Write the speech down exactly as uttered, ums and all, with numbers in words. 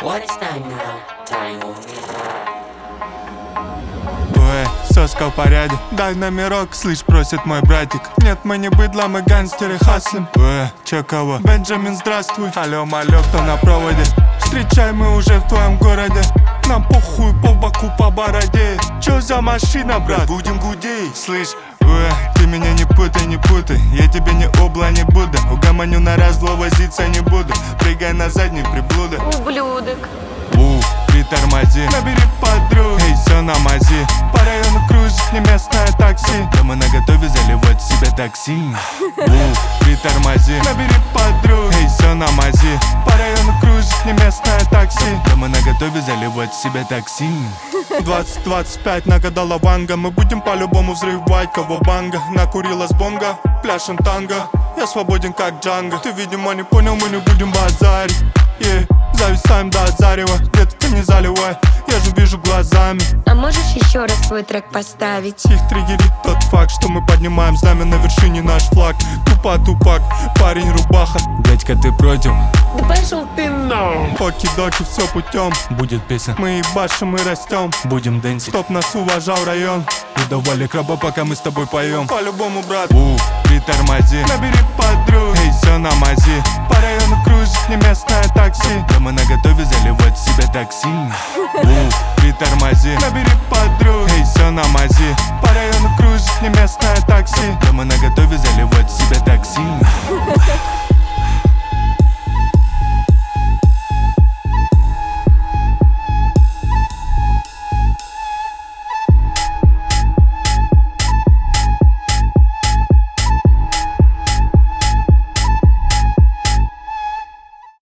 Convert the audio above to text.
What is time now? Time умирать. Ой, соска в порядке, дай номерок, слышь, просит мой братик. Нет, мы не быдло, мы гангстеры хаслим. Ой, чё кого? Бенджамин, здравствуй. Алло, малё, кто на проводе? Встречай, мы уже в твоем городе. Нам похуй по боку, по бороде. Чё за машина, брат? Будем гудеть. Слышь, ой, ты меня не путай, не путай. Я тебе не обла, не буду. Угомоню на раз, зло возиться не буду. Прыгай на задний, приблуда. Ублюдок. У, притормози, набери подруг. Эй, всё на мази. По району кружит не местное такси. Да мы наготове заливать в себя такси. У, притормози, набери подруг. Эй, всё на мази. По району кружит не местное такси. Да мы наготове заливать в себя такси. Двадцать двадцать пять нагадала ванга. Мы будем по-любому взрывать кого банга. Накурилась бонга, пляшем танго. Я свободен как Джанго. Ты, видимо, не понял, мы не будем базарить. Yeah. Зависаем до зарева, детка не заливай, я же вижу глазами. А можешь еще раз свой трек поставить? Их триггерит тот факт, что мы поднимаем знамя на вершине наш флаг. Тупа тупак, парень рубаха. Дядька, ты против? Да пошел ты на. Оки-доки, все путем. Будет песня. Мы ебашим и растем. Будем дэнсить. Чтоб нас уважал район. Не давали краба, пока мы с тобой поем. По-любому, брат. У, притормози, набери подруг. Эй, все на мази. По району кружит не местное такси. Да мы наготове заливать в себя такси.